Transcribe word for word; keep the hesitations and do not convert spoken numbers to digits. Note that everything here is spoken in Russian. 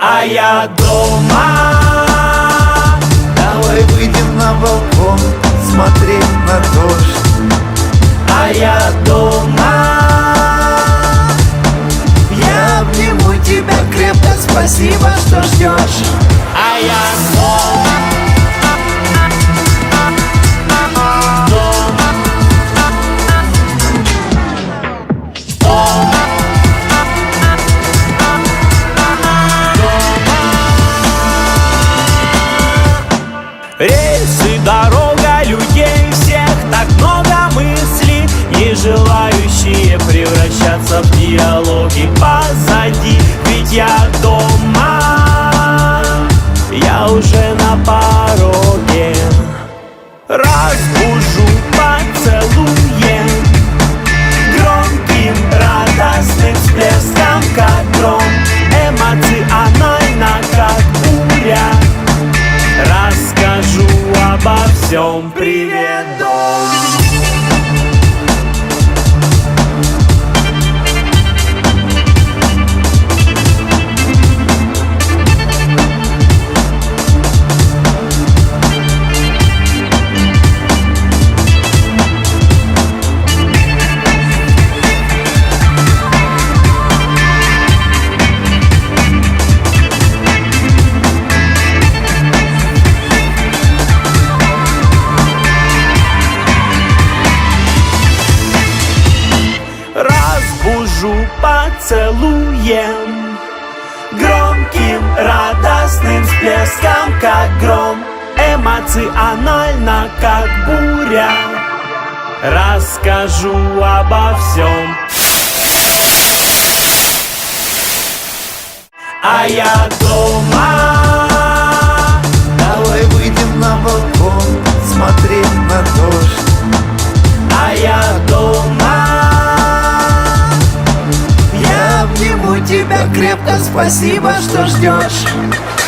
а я дома. Давай выйдем на балкон, смотреть на дождь, а я дома. я обниму тебя крепко, спасибо, что ждешь. А я дома. Рельсы, дорога, людей всех, так много мыслей, не желающие превращаться в диалоги позади. Ведь я дома, я уже на пороге. Разбужу поцелуем, громким радостным всплеском, как гром, эмоционально, как буря. Расскажу обо всем. Привет, дом. Разбужу поцелуем, громким радостным всплеском, как гром, эмоционально, как буря. Расскажу обо всем. А я дома. Давай выйдем на балкон, смотреть на дождь, А я дома. я обниму тебя крепко, спасибо, что ждешь.